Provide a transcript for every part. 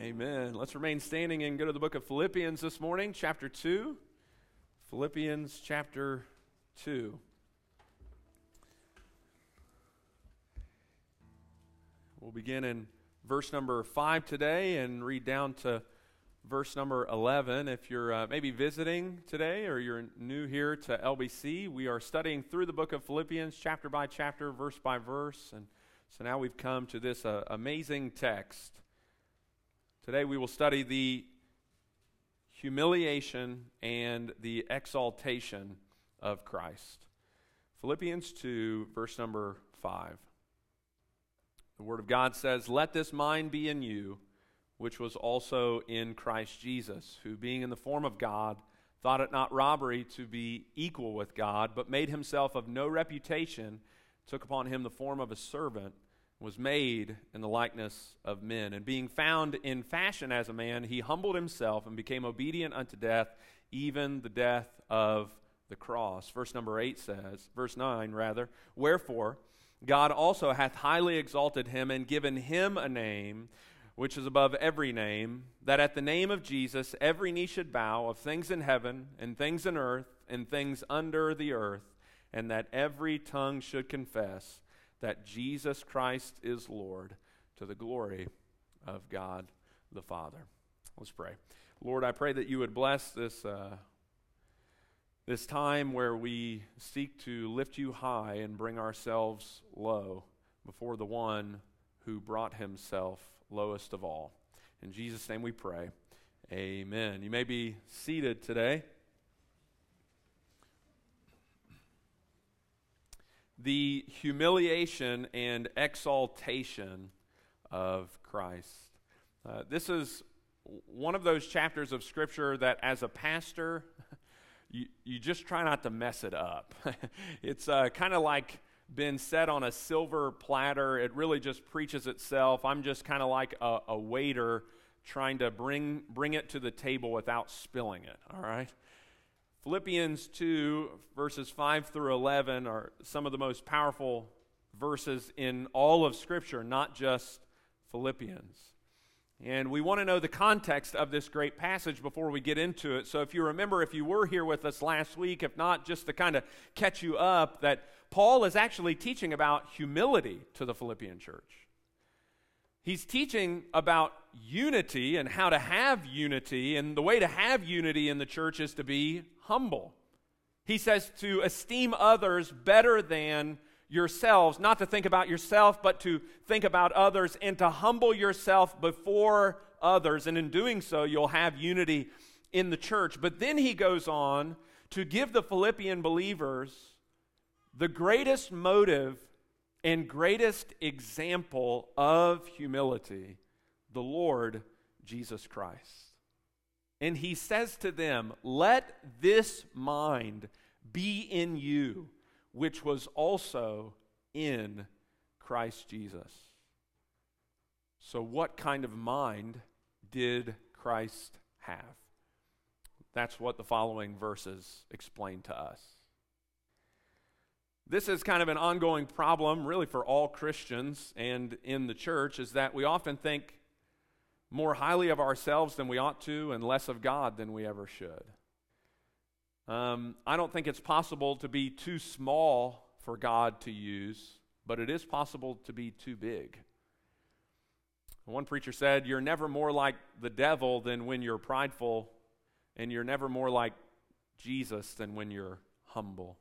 Amen. Let's remain standing and go to the book of Philippians this morning, chapter 2. Philippians chapter 2. We'll begin in verse number 5 today and read down to verse number 11. If you're maybe visiting today or you're new here to LBC, we are studying through the book of Philippians, chapter by chapter, verse by verse. And so now we've come to this amazing text. Today we will study the humiliation and the exaltation of Christ. Philippians 2, verse number 5. The Word of God says, "Let this mind be in you, which was also in Christ Jesus, who being in the form of God, thought it not robbery to be equal with God, but made himself of no reputation, took upon him the form of a servant, was made in the likeness of men. And being found in fashion as a man, he humbled himself and became obedient unto death, even the death of the cross." Verse 9, "Wherefore God also hath highly exalted him and given him a name which is above every name, that at the name of Jesus every knee should bow, of things in heaven and things in earth and things under the earth, and that every tongue should confess that Jesus Christ is Lord, to the glory of God the Father." Let's pray. Lord, I pray that you would bless this time where we seek to lift you high and bring ourselves low before the one who brought himself lowest of all. In Jesus' name we pray. Amen. You may be seated today. The humiliation and exaltation of Christ. This is one of those chapters of Scripture that as a pastor, you just try not to mess it up. It's kind of like been set on a silver platter. It really just preaches itself. I'm just kind of like a waiter trying to bring it to the table without spilling it, all right? Philippians 2, verses 5 through 11 are some of the most powerful verses in all of Scripture, not just Philippians. And we want to know the context of this great passage before we get into it. So if you remember, if you were here with us last week, if not, just to kind of catch you up, that Paul is actually teaching about humility to the Philippian church. He's teaching about unity and how to have unity, and the way to have unity in the church is to be humble. He says to esteem others better than yourselves, not to think about yourself, but to think about others and to humble yourself before others, and in doing so, you'll have unity in the church. But then he goes on to give the Philippian believers the greatest motive and greatest example of humility, the Lord Jesus Christ. And he says to them, "Let this mind be in you, which was also in Christ Jesus." So what kind of mind did Christ have? That's what the following verses explain to us. This is kind of an ongoing problem, really, for all Christians and in the church, is that we often think more highly of ourselves than we ought to and less of God than we ever should. I don't think it's possible to be too small for God to use, but it is possible to be too big. One preacher said, "You're never more like the devil than when you're prideful, and you're never more like Jesus than when you're humble."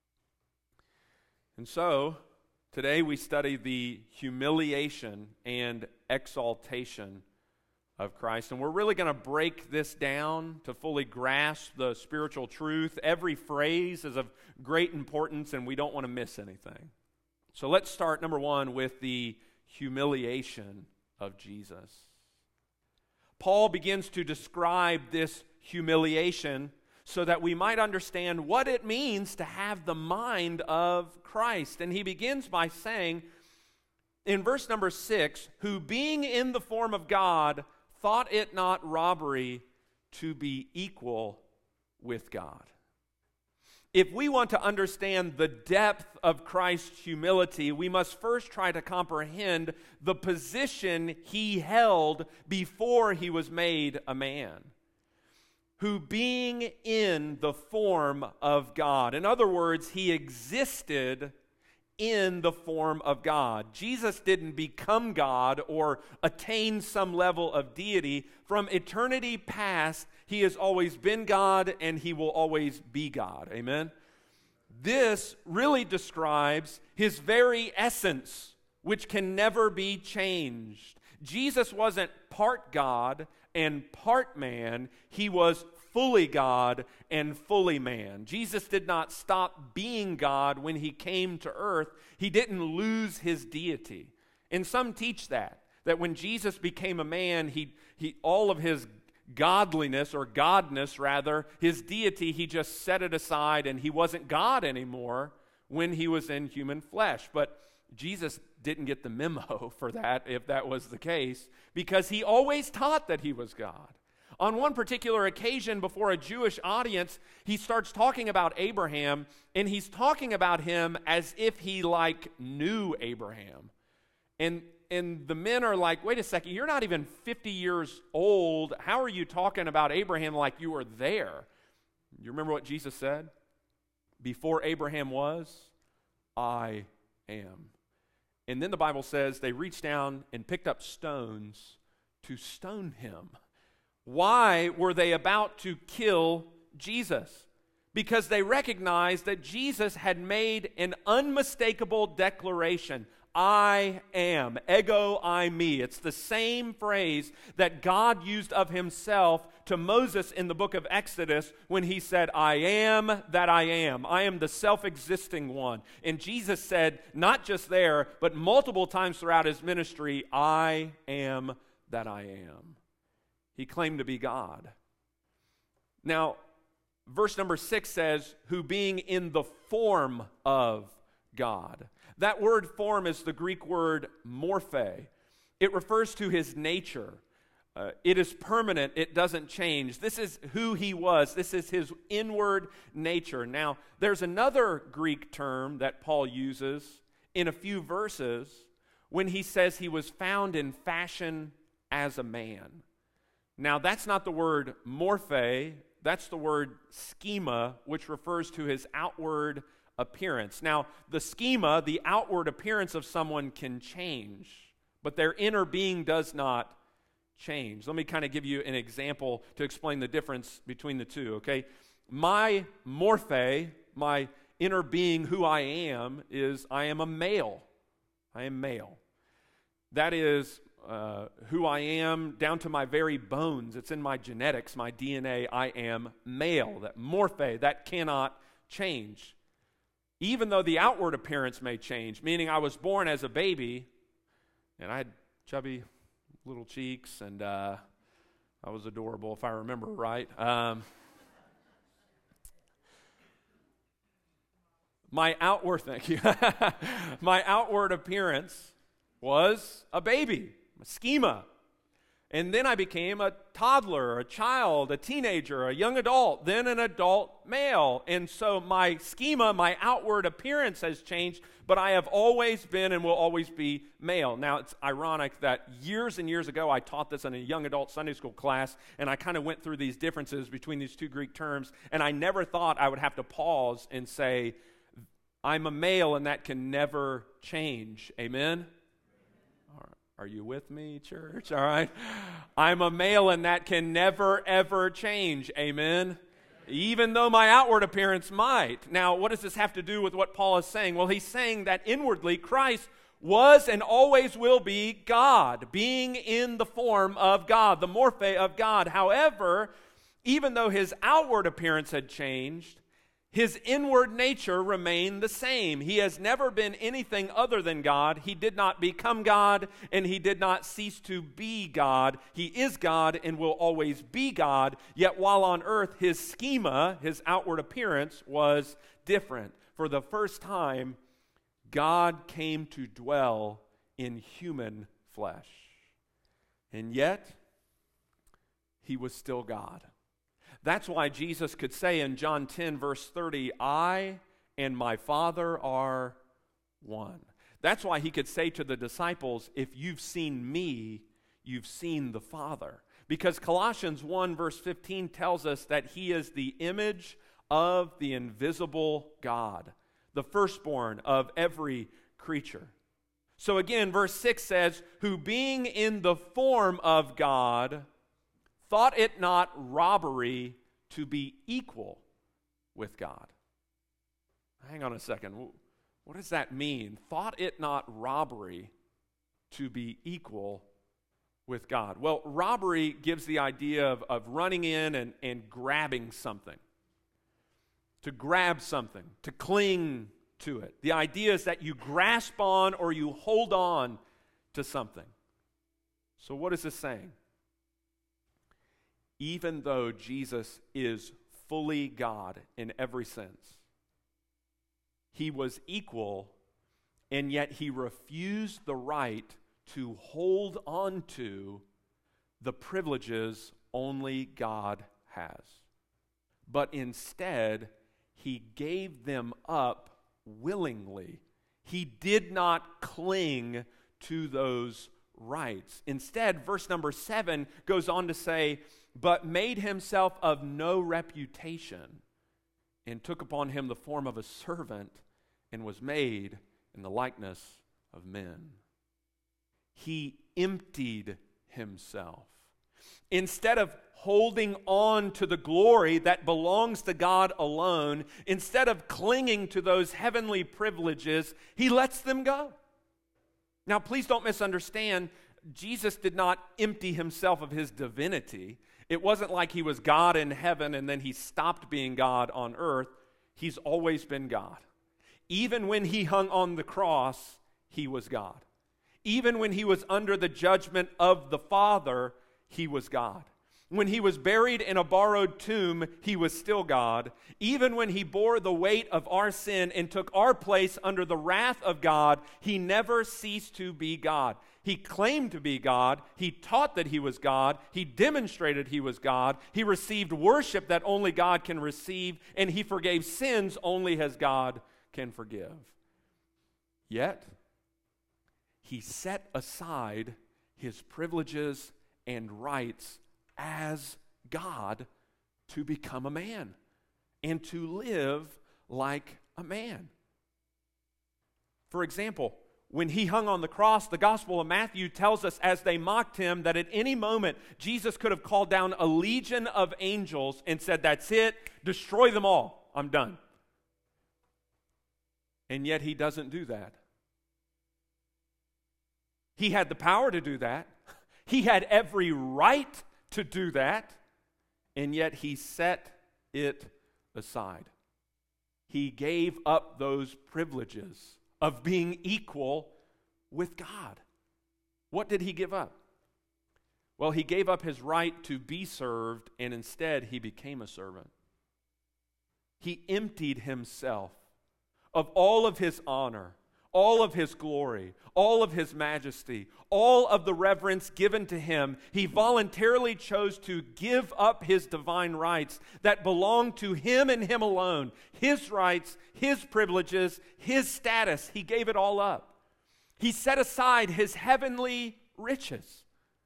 And so, today we study the humiliation and exaltation of Christ. And we're really going to break this down to fully grasp the spiritual truth. Every phrase is of great importance, and we don't want to miss anything. So let's start, number one, with the humiliation of Jesus. Paul begins to describe this humiliation so that we might understand what it means to have the mind of Christ. And he begins by saying, in verse number 6, "Who being in the form of God, thought it not robbery to be equal with God." if we want to understand the depth of Christ's humility, we must first try to comprehend the position he held before he was made a man, who being in the form of God. In other words, he existed in the form of God. Jesus didn't become God or attain some level of deity. From eternity past, he has always been God and he will always be God. Amen? This really describes his very essence, which can never be changed. Jesus wasn't part God and part man. He was fully God and fully man. Jesus did not stop being God when he came to earth. He didn't lose his deity. And some teach that when Jesus became a man, he all of his godliness, or godness rather, his deity, he just set it aside and he wasn't God anymore when he was in human flesh. But Jesus didn't get the memo for that, if that was the case, because he always taught that he was God. On one particular occasion before a Jewish audience, he starts talking about Abraham, and he's talking about him as if he knew Abraham. And the men are like, wait a second, you're not even 50 years old. How are you talking about Abraham like you were there? You remember what Jesus said? Before Abraham was, I am. And then the Bible says they reached down and picked up stones to stone him. Why were they about to kill Jesus? Because they recognized that Jesus had made an unmistakable declaration. I am, ego eimi. It's the same phrase that God used of himself to Moses in the book of Exodus when he said, I am that I am. I am the self-existing one. And Jesus said, not just there, but multiple times throughout his ministry, I am that I am. He claimed to be God. Now, verse number 6 says, who being in the form of God. That word form is the Greek word morphe. It refers to his nature. It is permanent. It doesn't change. This is who he was. This is his inward nature. Now, there's another Greek term that Paul uses in a few verses when he says he was found in fashion as a man. Now, that's not the word morphe, that's the word schema, which refers to his outward appearance. Now, the schema, the outward appearance of someone can change, but their inner being does not change. Let me kind of give you an example to explain the difference between the two, okay? My morphe, my inner being, who I am, is I am a male. I am male. That is who I am down to my very bones. It's in my genetics, my DNA. I am male. That morphe, that cannot change. Even though the outward appearance may change, meaning I was born as a baby, and I had chubby little cheeks, and I was adorable, if I remember right. My outward, thank you, my outward appearance was a baby, a schema. And then I became a toddler, a child, a teenager, a young adult, then an adult male. And so my schema, my outward appearance has changed, but I have always been and will always be male. Now, it's ironic that years and years ago I taught this in a young adult Sunday school class, and I kind of went through these differences between these two Greek terms, and I never thought I would have to pause and say, I'm a male and that can never change. Amen? Are you with me, church? All right. I'm a male and that can never, ever change. Amen? Even though my outward appearance might. Now, what does this have to do with what Paul is saying? Well, he's saying that inwardly Christ was and always will be God, being in the form of God, the morphe of God. However, even though his outward appearance had changed, his inward nature remained the same. He has never been anything other than God. He did not become God, and he did not cease to be God. He is God and will always be God. Yet while on earth, his schema, his outward appearance, was different. For the first time, God came to dwell in human flesh. And yet, he was still God. That's why Jesus could say in John 10, verse 30, I and my Father are one. That's why he could say to the disciples, if you've seen me, you've seen the Father. Because Colossians 1, verse 15 tells us that he is the image of the invisible God, the firstborn of every creature. So again, verse 6 says, who being in the form of God, thought it not robbery to be equal with God. Hang on a second. What does that mean? Thought it not robbery to be equal with God. Well, robbery gives the idea of running in and grabbing something. To grab something, to cling to it. The idea is that you grasp on or you hold on to something. So what is this saying? Even though Jesus is fully God in every sense, he was equal, and yet he refused the right to hold on to the privileges only God has. But instead, he gave them up willingly. He did not cling to those rights. Instead, verse number 7 goes on to say, but made himself of no reputation, and took upon him the form of a servant, and was made in the likeness of men. He emptied himself. Instead of holding on to the glory that belongs to God alone, instead of clinging to those heavenly privileges, he lets them go. Now, please don't misunderstand. Jesus did not empty himself of his divinity. It wasn't like he was God in heaven and then he stopped being God on earth. He's always been God. Even when he hung on the cross, he was God. Even when he was under the judgment of the Father, he was God. When he was buried in a borrowed tomb, he was still God. Even when he bore the weight of our sin and took our place under the wrath of God, he never ceased to be God. He claimed to be God. He taught that he was God. He demonstrated he was God. He received worship that only God can receive, and he forgave sins only as God can forgive. Yet, he set aside his privileges and rights as God to become a man and to live like a man. For example, when he hung on the cross, the Gospel of Matthew tells us as they mocked him that at any moment Jesus could have called down a legion of angels and said, that's it, destroy them all, I'm done. And yet he doesn't do that. He had the power to do that. He had every right to do that, and yet he set it aside. He gave up those privileges of being equal with God. What did he give up? Well, he gave up his right to be served, and instead he became a servant. He emptied himself of all of his honor, all of his glory, all of his majesty, all of the reverence given to him. He voluntarily chose to give up his divine rights that belong to him and him alone. His rights, his privileges, his status. He gave it all up. He set aside his heavenly riches.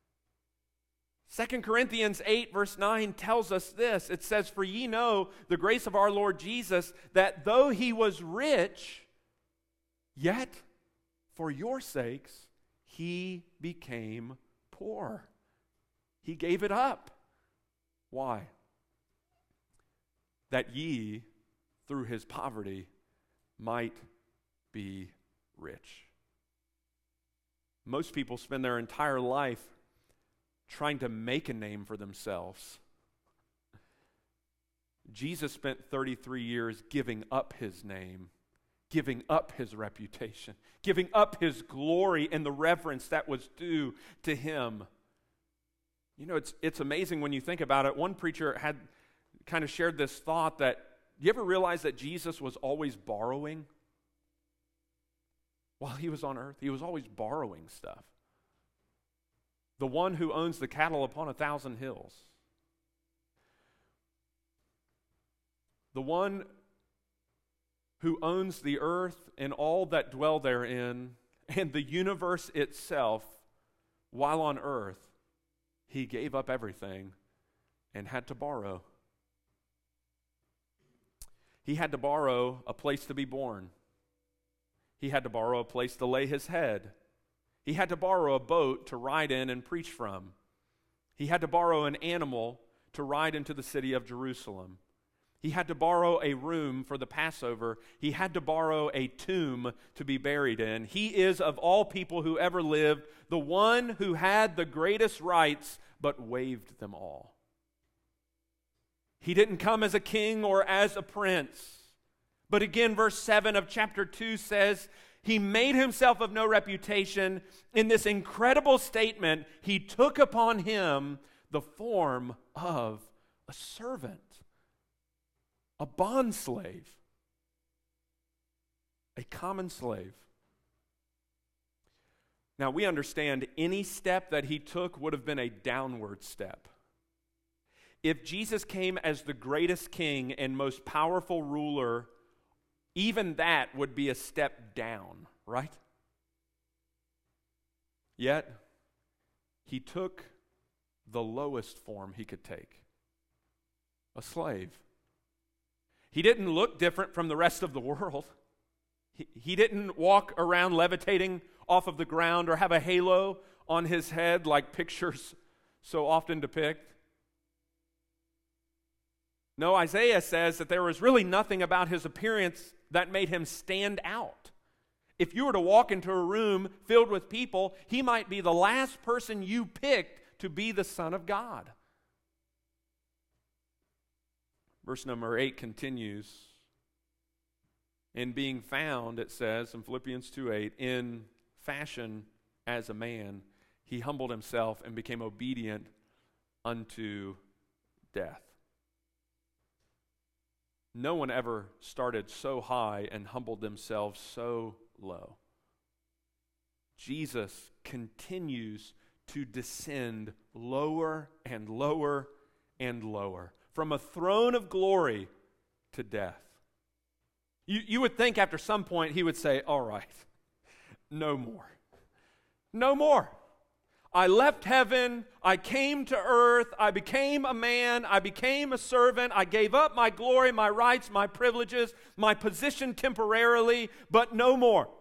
2 Corinthians 8 verse 9 tells us this. It says, for ye know the grace of our Lord Jesus, that though he was rich, yet, for your sakes, he became poor. He gave it up. Why? That ye, through his poverty, might be rich. Most people spend their entire life trying to make a name for themselves. Jesus spent 33 years giving up his name, giving up his reputation, giving up his glory and the reverence that was due to him. You know, it's amazing when you think about it. One preacher had kind of shared this thought that, you ever realize that Jesus was always borrowing? While he was on earth, he was always borrowing stuff. The one who owns the cattle upon 1,000 hills. the one who owns the earth and all that dwell therein, and the universe itself, while on earth, he gave up everything and had to borrow. He had to borrow a place to be born. He had to borrow a place to lay his head. He had to borrow a boat to ride in and preach from. He had to borrow an animal to ride into the city of Jerusalem. He had to borrow a room for the Passover. He had to borrow a tomb to be buried in. He is, of all people who ever lived, the one who had the greatest rights but waived them all. He didn't come as a king or as a prince. But again, verse 7 of chapter 2 says, he made himself of no reputation. In this incredible statement, he took upon him the form of a servant, a bondslave, a common slave. Now, we understand any step that he took would have been a downward step. If Jesus came as the greatest king and most powerful ruler, even that would be a step down, right? Yet, he took the lowest form he could take, a slave. He didn't look different from the rest of the world. He didn't walk around levitating off of the ground or have a halo on his head like pictures so often depict. No, Isaiah says that there was really nothing about his appearance that made him stand out. If you were to walk into a room filled with people, he might be the last person you picked to be the Son of God. Verse number 8 continues. In being found, it says in Philippians 2:8, in fashion as a man, he humbled himself and became obedient unto death. No one ever started so high and humbled themselves so low. Jesus continues to descend lower and lower and lower, from a throne of glory to death. You would think after some point he would say, all right, no more. No more. I left heaven, I came to earth, I became a man, I became a servant, I gave up my glory, my rights, my privileges, my position temporarily, but no more.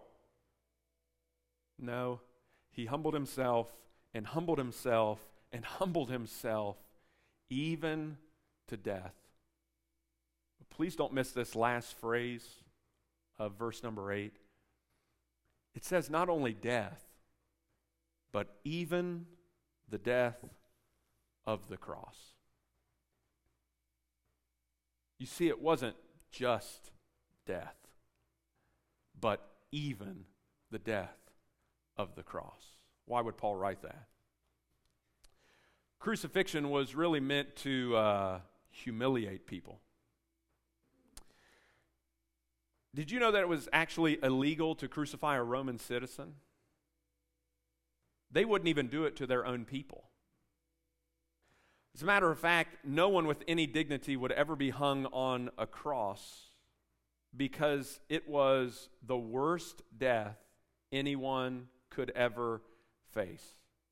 No, he humbled himself and humbled himself and humbled himself even to death. But please don't miss this last phrase of verse number 8. It says not only death, but even the death of the cross. You see, it wasn't just death, but even the death of the cross. Why would Paul write that? Crucifixion was really meant to humiliate people. Did you know that it was actually illegal to crucify a Roman citizen? They wouldn't even do it to their own people. As a matter of fact, no one with any dignity would ever be hung on a cross because it was the worst death anyone could ever face.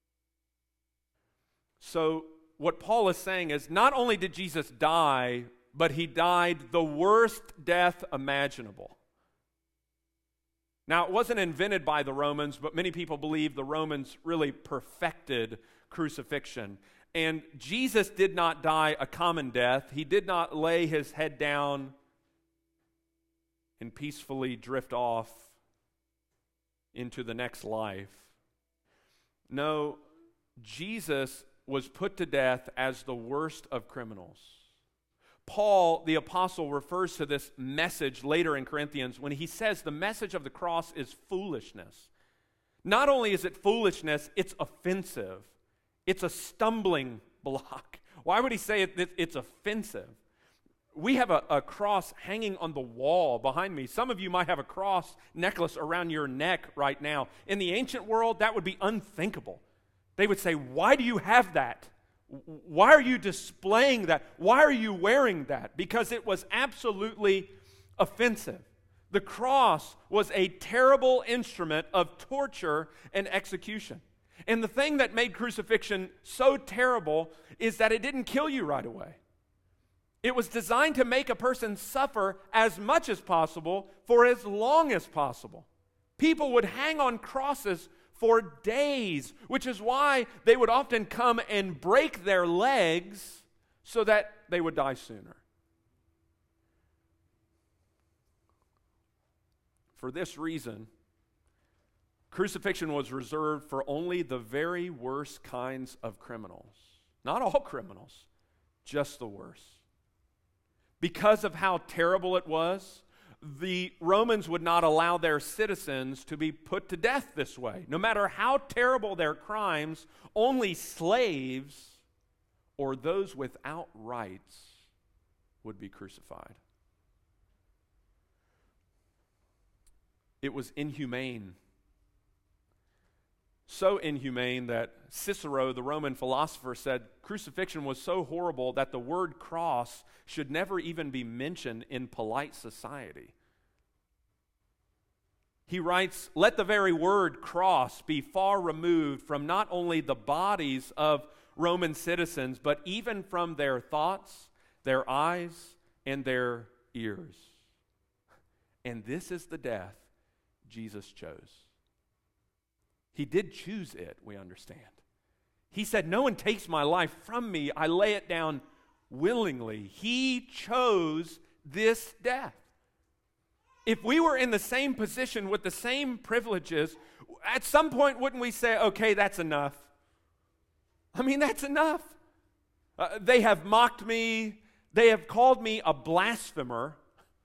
So what Paul is saying is not only did Jesus die, but he died the worst death imaginable. Now, it wasn't invented by the Romans, but many people believe the Romans really perfected crucifixion. And Jesus did not die a common death. He did not lay his head down and peacefully drift off into the next life. No, Jesus was put to death as the worst of criminals. Paul, the apostle, refers to this message later in Corinthians when he says the message of the cross is foolishness. Not only is it foolishness, it's offensive. It's a stumbling block. Why would he say it's offensive? We have a cross hanging on the wall behind me. Some of you might have a cross necklace around your neck right now. In the ancient world, that would be unthinkable. They would say, why do you have that? Why are you displaying that? Why are you wearing that? Because it was absolutely offensive. The cross was a terrible instrument of torture and execution. And the thing that made crucifixion so terrible is that it didn't kill you right away. It was designed to make a person suffer as much as possible for as long as possible. People would hang on crosses for days, which is why they would often come and break their legs so that they would die sooner. For this reason, crucifixion was reserved for only the very worst kinds of criminals. Not all criminals, just the worst. Because of how terrible it was, the Romans would not allow their citizens to be put to death this way. No matter how terrible their crimes, only slaves or those without rights would be crucified. It was inhumane. So inhumane that Cicero, the Roman philosopher, said crucifixion was so horrible that the word cross should never even be mentioned in polite society. He writes, "Let the very word cross be far removed from not only the bodies of Roman citizens, but even from their thoughts, their eyes, and their ears." And this is the death Jesus chose. He did choose it, we understand. He said, "No one takes my life from me. I lay it down willingly." He chose this death. If we were in the same position with the same privileges, at some point wouldn't we say, okay, that's enough? I mean, that's enough. They have mocked me. They have called me a blasphemer.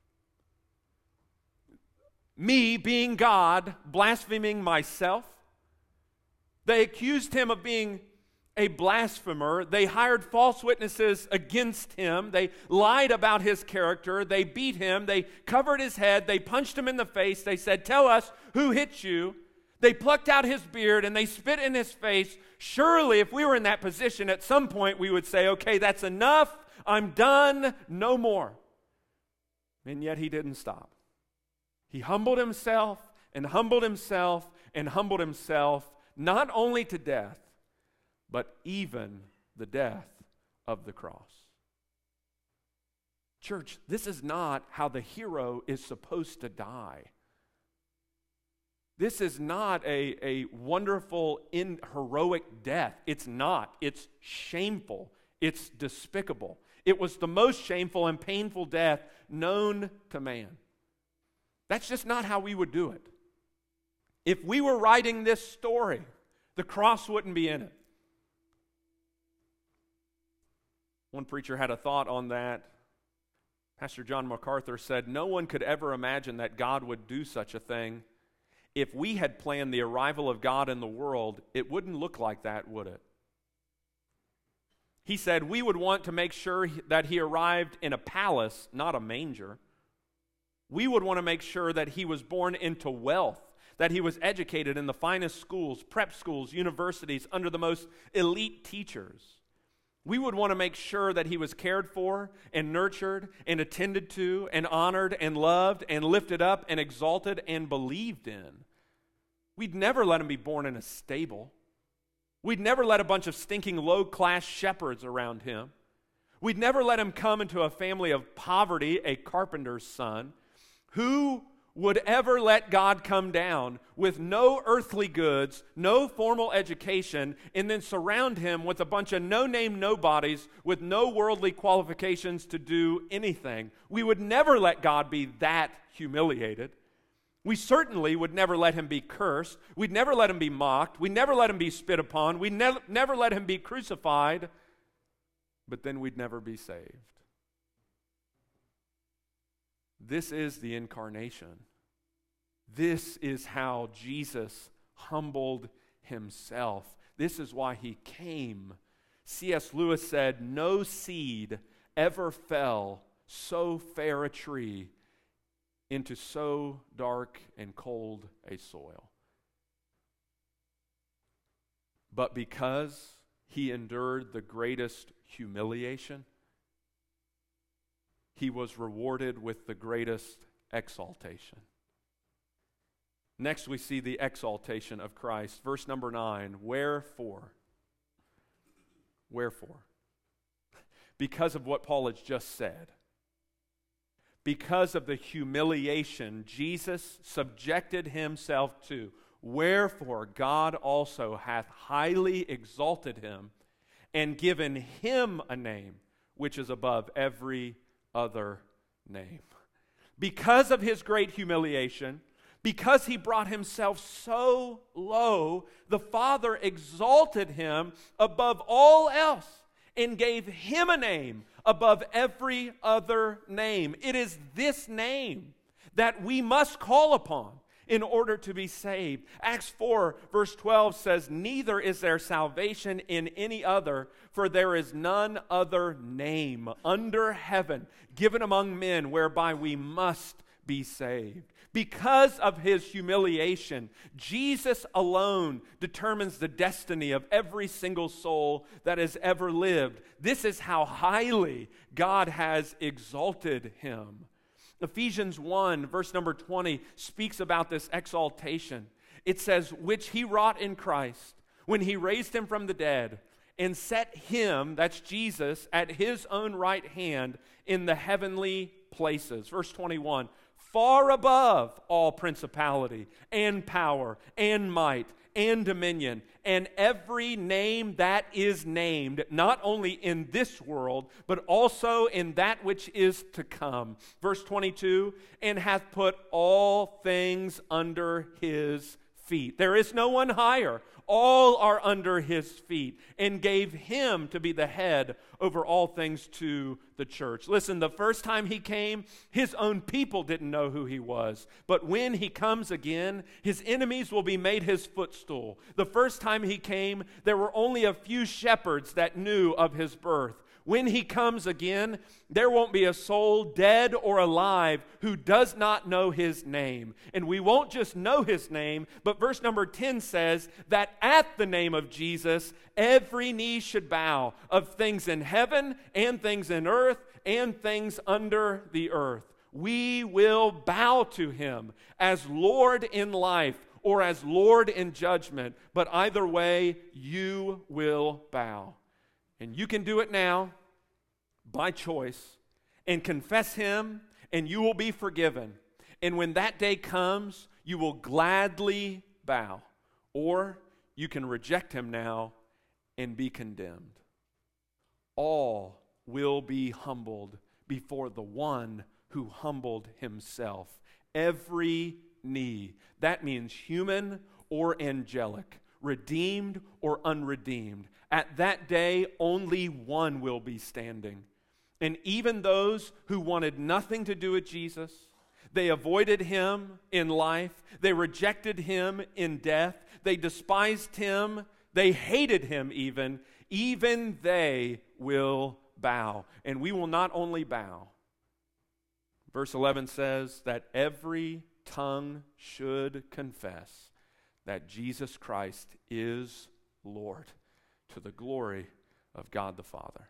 Me, being God, blaspheming myself. They accused him of being a blasphemer. They hired false witnesses against him. They lied about his character. They beat him. They covered his head. They punched him in the face. They said, "Tell us who hit you." They plucked out his beard and they spit in his face. Surely, if we were in that position, at some point we would say, okay, that's enough. I'm done. No more. And yet he didn't stop. He humbled himself and humbled himself and humbled himself, not only to death, but even the death of the cross. Church, this is not how the hero is supposed to die. This is not a wonderful, heroic death. It's not. It's shameful. It's despicable. It was the most shameful and painful death known to man. That's just not how we would do it. If we were writing this story, the cross wouldn't be in it. One preacher had a thought on that. Pastor John MacArthur said, "No one could ever imagine that God would do such a thing. If we had planned the arrival of God in the world, it wouldn't look like that, would it?" He said, "We would want to make sure that he arrived in a palace, not a manger. We would want to make sure that he was born into wealth, that he was educated in the finest schools, prep schools, universities, under the most elite teachers. We would want to make sure that he was cared for and nurtured and attended to and honored and loved and lifted up and exalted and believed in. We'd never let him be born in a stable. We'd never let a bunch of stinking low-class shepherds around him. We'd never let him come into a family of poverty, a carpenter's son. Who would ever let God come down with no earthly goods, no formal education, and then surround him with a bunch of no-name nobodies with no worldly qualifications to do anything? We would never let God be that humiliated. We certainly would never let him be cursed. We'd never let him be mocked. We'd never let him be spit upon. We'd never let him be crucified. But then we'd never be saved. This is the incarnation. This is how Jesus humbled himself. This is why he came. C.S. Lewis said, "No seed ever fell so fair a tree into so dark and cold a soil." But because he endured the greatest humiliation, he was rewarded with the greatest exaltation. Next, we see the exaltation of Christ. Verse number 9, wherefore? Wherefore? Because of what Paul has just said. Because of the humiliation Jesus subjected himself to. Wherefore God also hath highly exalted him and given him a name which is above every other name. Because of his great humiliation, because he brought himself so low, the Father exalted him above all else and gave him a name above every other name. It is this name that we must call upon in order to be saved. Acts 4 verse 12 says, neither is there salvation in any other, for there is none other name under heaven given among men whereby we must be saved. Because of his humiliation, Jesus alone determines the destiny of every single soul that has ever lived. This is how highly God has exalted him. Ephesians 1, verse number 20, speaks about this exaltation. It says, which he wrought in Christ when he raised him from the dead and set him, that's Jesus, at his own right hand in the heavenly places. Verse 21, far above all principality and power and might and dominion and every name that is named, not only in this world, but also in that which is to come. Verse 22, and hath put all things under his feet. There is no one higher. All are under his feet, and gave him to be the head over all things to the church. Listen, the first time he came, his own people didn't know who he was. But when he comes again, his enemies will be made his footstool. The first time he came, there were only a few shepherds that knew of his birth. When he comes again, there won't be a soul, dead or alive, who does not know his name. And we won't just know his name, but verse number 10 says that at the name of Jesus, every knee should bow, of things in heaven and things in earth and things under the earth. We will bow to him as Lord in life or as Lord in judgment, but either way, you will bow. And you can do it now by choice and confess him, and you will be forgiven. And when that day comes, you will gladly bow. Or you can reject him now and be condemned. All will be humbled before the one who humbled himself. Every knee. That means human or angelic, redeemed or unredeemed. At that day, only one will be standing. And even those who wanted nothing to do with Jesus, they avoided him in life, they rejected him in death, they despised him, they hated him even they will bow. And we will not only bow. Verse 11 says that every tongue should confess that Jesus Christ is Lord, to the glory of God the Father.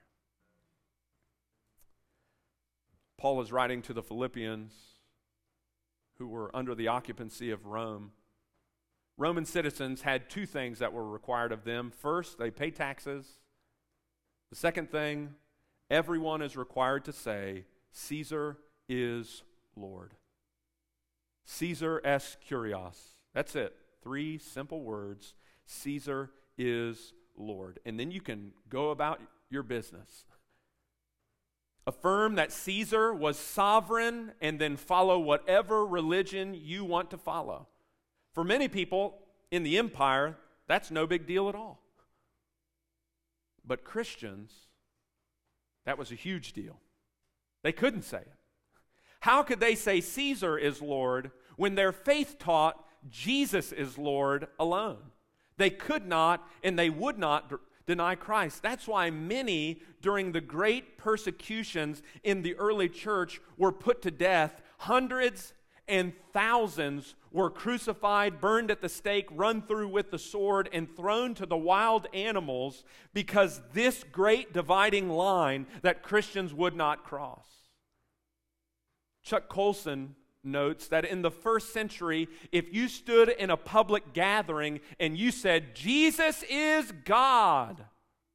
Paul is writing to the Philippians who were under the occupancy of Rome. Roman citizens had two things that were required of them. First, they pay taxes. The second thing, everyone is required to say, Caesar is Lord. Caesar est Kyrios. That's it. 3 simple words. Caesar is Lord. And then you can go about your business. Affirm that Caesar was sovereign and then follow whatever religion you want to follow. For many people in the empire, that's no big deal at all. But Christians, that was a huge deal. They couldn't say it. How could they say Caesar is Lord when their faith taught Jesus is Lord alone? They could not and they would not deny Christ. That's why many during the great persecutions in the early church were put to death. Hundreds and thousands were crucified, burned at the stake, run through with the sword, and thrown to the wild animals because this great dividing line that Christians would not cross. Chuck Colson notes that in the first century, if you stood in a public gathering and you said, "Jesus is God,"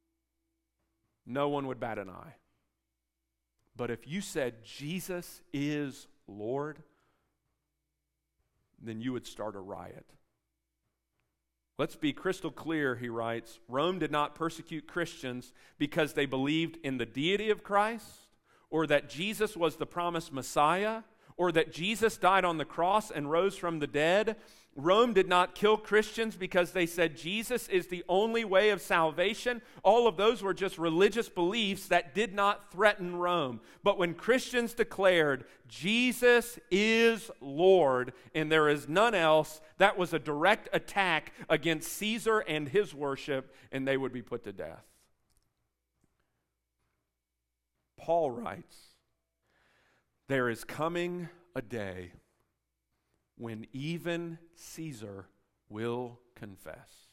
no one would bat an eye. But if you said, "Jesus is Lord," then you would start a riot. Let's be crystal clear, he writes. Rome did not persecute Christians because they believed in the deity of Christ, or that Jesus was the promised Messiah, or that Jesus died on the cross and rose from the dead. Rome did not kill Christians because they said Jesus is the only way of salvation. All of those were just religious beliefs that did not threaten Rome. But when Christians declared Jesus is Lord and there is none else, that was a direct attack against Caesar and his worship, and they would be put to death. Paul writes, "There is coming a day when even Caesar will confess."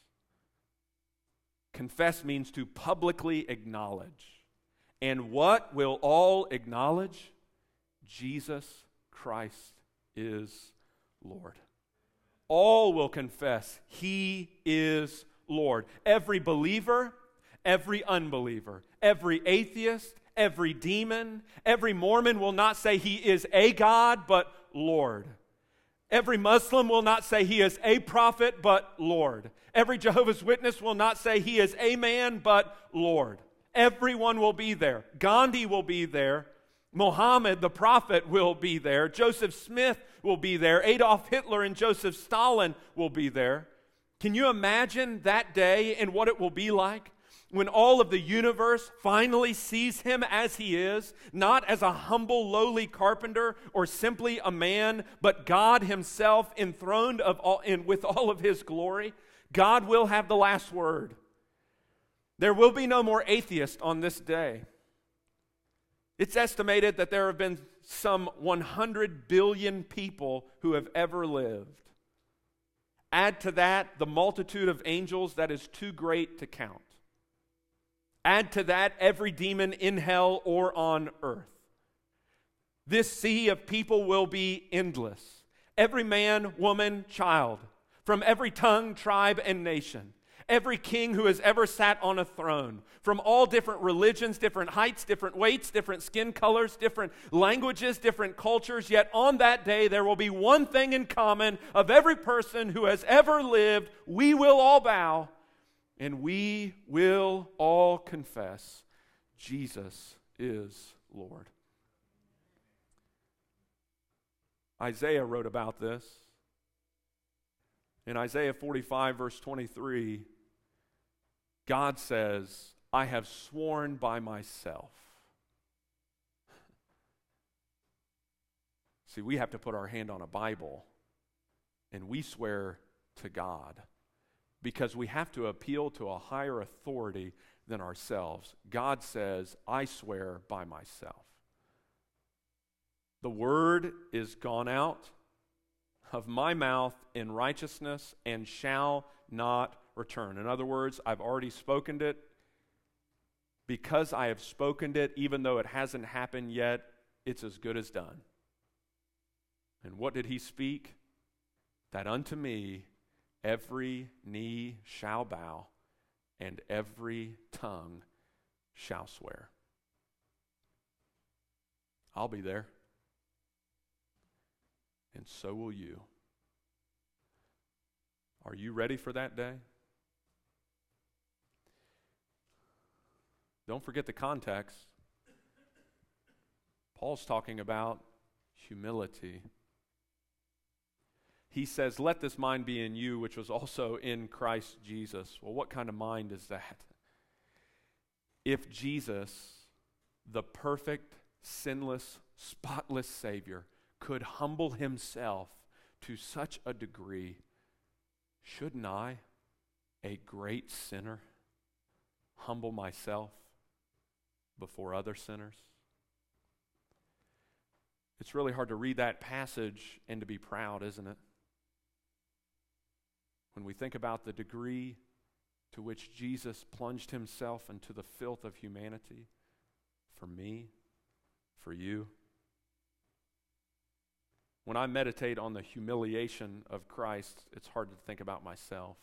Confess means to publicly acknowledge. And what will all acknowledge? Jesus Christ is Lord. All will confess He is Lord. Every believer, every unbeliever, every atheist, every demon, every Mormon will not say He is a God, but Lord. Every Muslim will not say He is a prophet, but Lord. Every Jehovah's Witness will not say He is a man, but Lord. Everyone will be there. Gandhi will be there. Muhammad, the prophet, will be there. Joseph Smith will be there. Adolf Hitler and Joseph Stalin will be there. Can you imagine that day and what it will be like? When all of the universe finally sees Him as He is, not as a humble, lowly carpenter or simply a man, but God Himself enthroned with all of His glory, God will have the last word. There will be no more atheists on this day. It's estimated that there have been some 100 billion people who have ever lived. Add to that the multitude of angels that is too great to count. Add to that every demon in hell or on earth. This sea of people will be endless. Every man, woman, child, from every tongue, tribe, and nation. Every king who has ever sat on a throne, from all different religions, different heights, different weights, different skin colors, different languages, different cultures. Yet on that day there will be one thing in common of every person who has ever lived. We will all bow. And we will all confess Jesus is Lord. Isaiah wrote about this. In Isaiah 45, verse 23, God says, "I have sworn by myself." See, we have to put our hand on a Bible, and we swear to God. Because we have to appeal to a higher authority than ourselves. God says, "I swear by myself." The word is gone out of my mouth in righteousness and shall not return. In other words, I've already spoken it. Because I have spoken it, even though it hasn't happened yet, it's as good as done. And what did He speak? That unto me every knee shall bow, and every tongue shall swear. I'll be there. And so will you. Are you ready for that day? Don't forget the context. Paul's talking about humility. He says, "Let this mind be in you, which was also in Christ Jesus." Well, what kind of mind is that? If Jesus, the perfect, sinless, spotless Savior, could humble Himself to such a degree, shouldn't I, a great sinner, humble myself before other sinners? It's really hard to read that passage and to be proud, isn't it? When we think about the degree to which Jesus plunged himself into the filth of humanity for me, for you. When I meditate on the humiliation of Christ, it's hard to think about myself.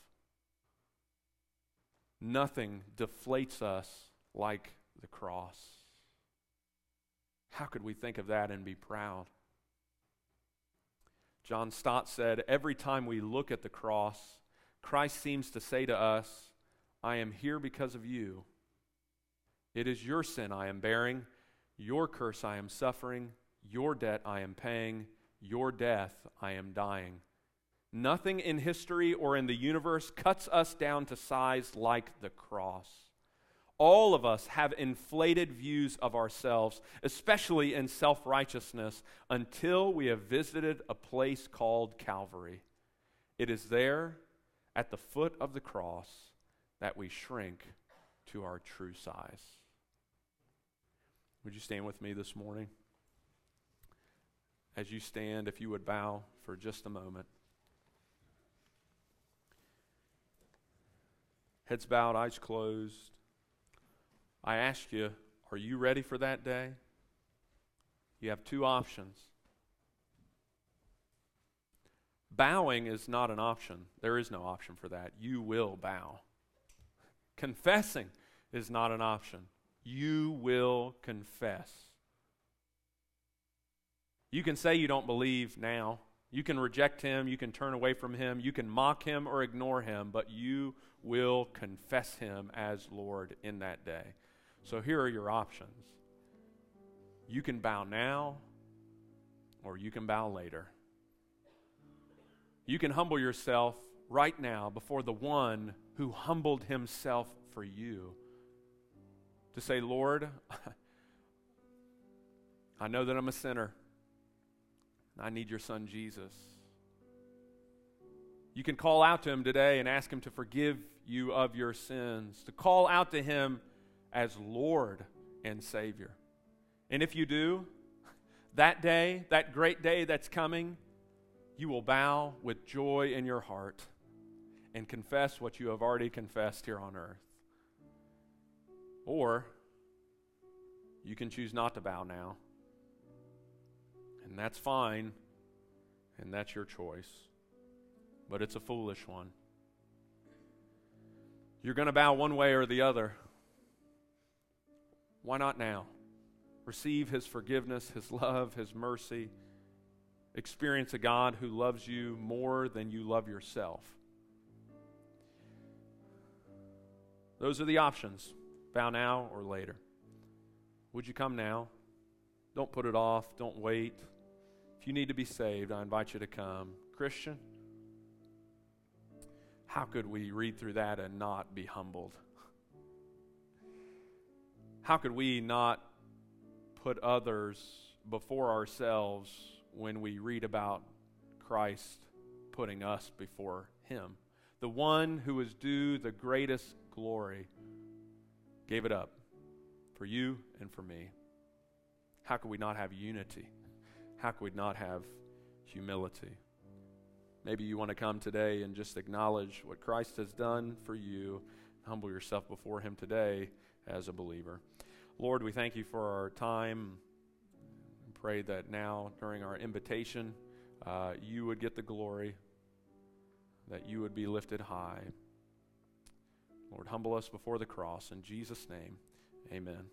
Nothing deflates us like the cross. How could we think of that and be proud? John Stott said, every time we look at the cross, Christ seems to say to us, I am here because of you. It is your sin I am bearing, your curse I am suffering, your debt I am paying, your death I am dying. Nothing in history or in the universe cuts us down to size like the cross. All of us have inflated views of ourselves, especially in self-righteousness, until we have visited a place called Calvary. It is there, at the foot of the cross, that we shrink to our true size. Would you stand with me this morning? As you stand, if you would bow for just a moment. Heads bowed, eyes closed. I ask you, are you ready for that day? You have two options. Bowing is not an option. There is no option for that. You will bow. Confessing is not an option. You will confess. You can say you don't believe now. You can reject him. You can turn away from him. You can mock him or ignore him, but you will confess him as Lord in that day. So here are your options. You can bow now, or you can bow later. You can humble yourself right now before the one who humbled himself for you. To say, Lord, I know that I'm a sinner. I need your son Jesus. You can call out to him today and ask him to forgive you of your sins. To call out to him as Lord and Savior. And if you do, that day, that great day that's coming, you will bow with joy in your heart and confess what you have already confessed here on earth. Or you can choose not to bow now. And that's fine, and that's your choice. But it's a foolish one. You're going to bow one way or the other. Why not now? Receive his forgiveness, his love, his mercy. Experience a God who loves you more than you love yourself. Those are the options. Bow now or later. Would you come now? Don't put it off. Don't wait. If you need to be saved, I invite you to come. Christian, how could we read through that and not be humbled? How could we not put others before ourselves when we read about Christ putting us before him? The one who is due the greatest glory gave it up for you and for me. How could we not have unity? How could we not have humility? Maybe you want to come today and just acknowledge what Christ has done for you. Humble yourself before him today as a believer. Lord, we thank you for our time. Pray that now, during our invitation, you would get the glory, that you would be lifted high. Lord, humble us before the cross. In Jesus' name, amen.